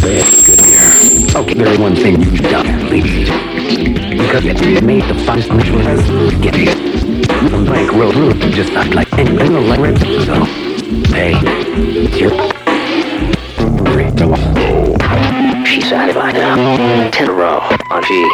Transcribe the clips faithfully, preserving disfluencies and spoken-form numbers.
Good here. Okay, there's one thing you've done, ladies. Because it made the finest mutual get it. From Blank Road Root, just not like anything like it. So, hey, it's your... She's satisfied now. Ten in a row on G.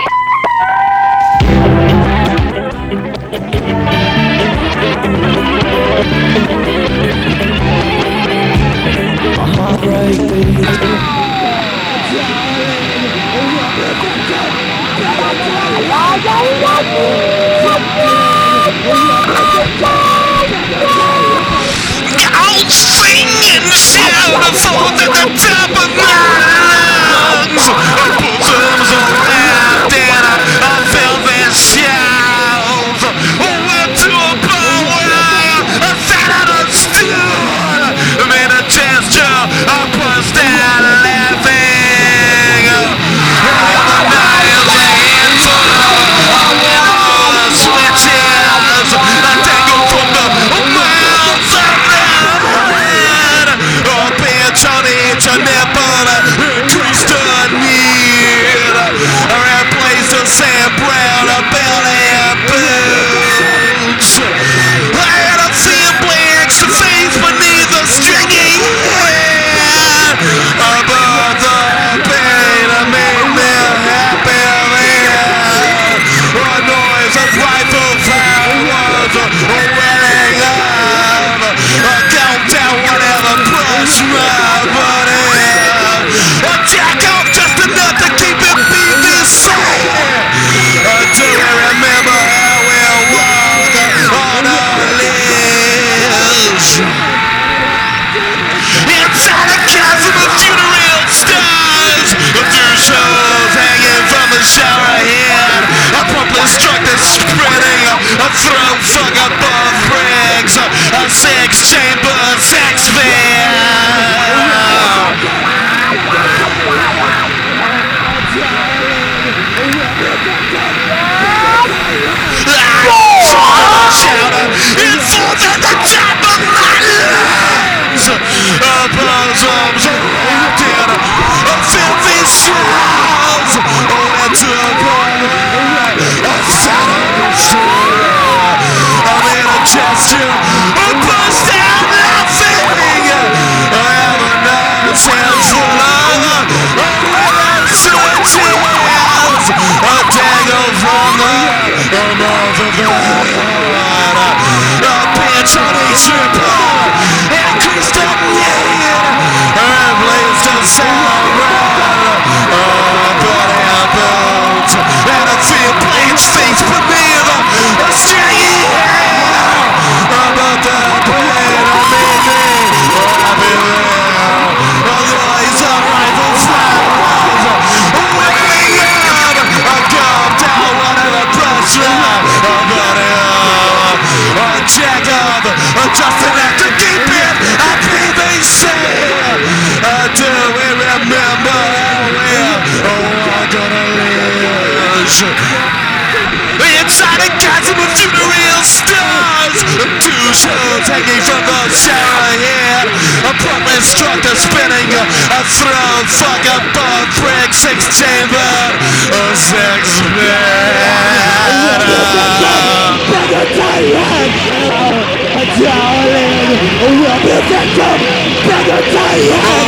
I'll sing and shout for the top of my lungs. Bosoms are wrapped in a velvet shells. Went to a bar, I sat on a stool, made a gesture, I burst out laughing. The night is a handful of all the switches. I dangle from the mouths of red. Oh, bitch on each nipple, creased on need. Replace the sand brown belly and boots. I had a thin blanks to face beneath the stringy hair. Above the pain that made me happy then. A noise of rifle fire was welling up. A countdown whatever brush my body. A jack off just enough to keep it beat inside. Do you remember how we walked on our leaves? Inside a chasm of funereal stars, two shows hanging from the shower head. I promptly struck the spreading a throat fuck of both bricks, a six-chamber sex fan. It falls at the top of my lungs. A bosoms wrapped in a filthy shrouds. Went to a bar, I sat on the stool. I made a gesture, I burst out laughing. I have a night's handful of red switches. A tangle from the mouth of the heart. A bitch on each nipple, and creased up need. And blazed a sound round. Oh, body and bones. And a thin bleach things beneath a stringy hair. About the pain that made me happy there. A noise of rifle flowers wailing up. A gum down whatever brush line. A body up. A jack up. Just enough to keep it a P V C. Uh, do we remember how we're all gonna live? Inside a chasm of funereal stars, two shows hanging from the shower head. A promptly struck the spinning, a throat fuck a both brick, six chamber, a sex bed. Darling, we'll be victim, better die.